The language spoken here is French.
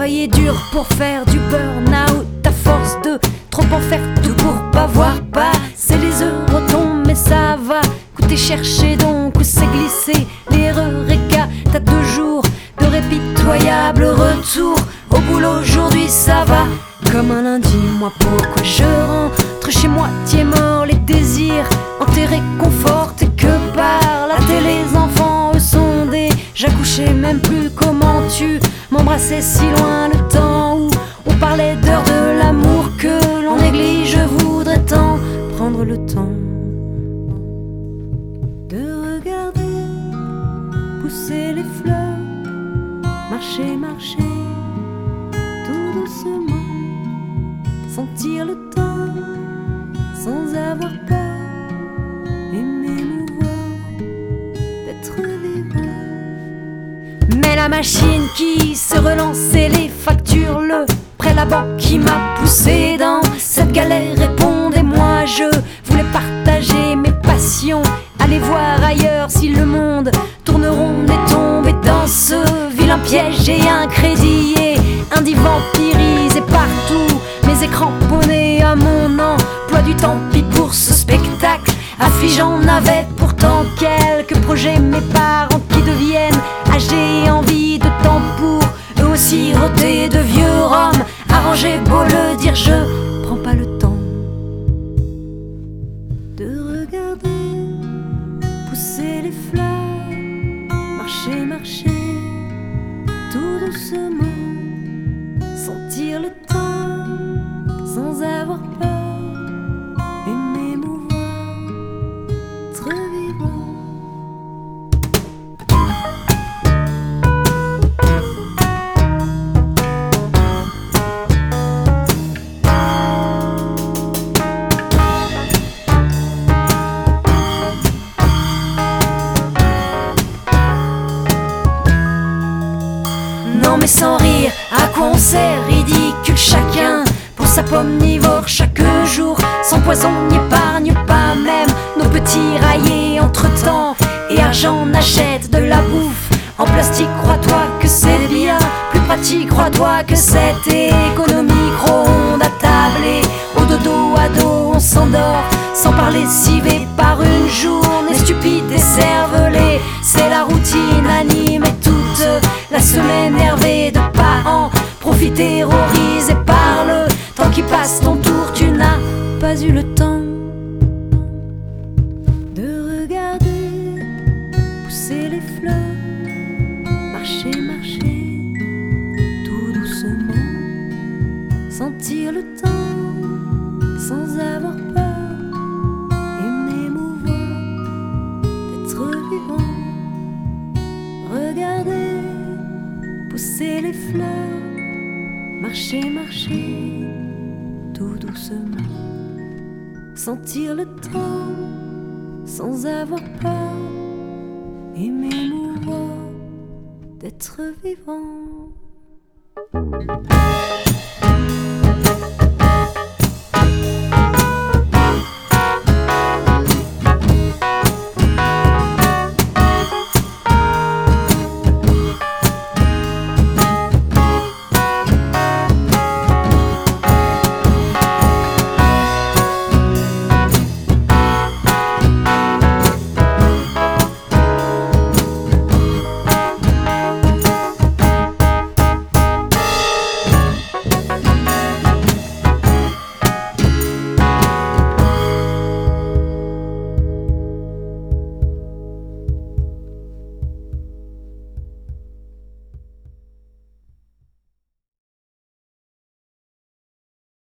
Travailler dur pour faire du burn-out à force de trop en faire tout pour pas voir passer les heures tombent, mais ça va coûter chercher donc où c'est glissé l'erreur et qu'à t'as 2 jours de répitoyable retour au boulot. Aujourd'hui ça va comme un lundi, moi pourquoi je rentre chez moitié mort, les désirs enterrés confortent que par la télé. Les enfants eux sont déjà couchés, même plus comment tu m'embrassais si loin, le temps où on parlait d'heures de l'amour que l'on néglige. Je voudrais tant prendre le temps de regarder pousser les fleurs, marcher, marcher tout doucement, sentir le temps sans avoir peur et m'émouvoir d'être vivant. Mais la machine qui se relance et les factures, le prêt, la banque qui m'a poussé dans cette galère. Répondez-moi, je voulais partager mes passions, aller voir ailleurs si le monde tourne rond et tomber dans ce vilain piège. J'ai un crédit et un divan vampirisé partout, mes écrans cramponnés à mon emploi du temps. Pis pour ce spectacle affligeant, n'avais pourtant quelques projets. Mes parents qui deviennent âgés, envie de temps pour eux aussi roter de vieux rhum. Arrangé, beau le dire, je prends pas le temps de regarder pousser les fleurs, marcher, marcher tout doucement, sentir le temps sans avoir peur et m'émouvoir, être vivant. Non mais sans rire, à quoi on sert, ridicule chacun pour sa pomme nivore chaque jour, sans poison ni épargne pas même nos petits raillés entre-temps et argent n'achète de la bouffe en plastique. Crois-toi que c'est bien plus pratique, crois-toi que cette économie micro-ondes à table et au dodo à dos on s'endort sans parler, civé par une journée stupide et cervelée. C'est la routine anime et toute la semaine énervée de pas en profiter, terrorisé par le temps qui passe. Ton tour, tu n'as pas eu le temps de regarder pousser les fleurs, marcher, marcher tout doucement, sentir le temps sans avoir peur et m'émouvoir d'être vivant. Regarder pousser les fleurs, marcher, marcher tout doucement, sentir le temps sans avoir peur et m'émouvoir d'être vivant.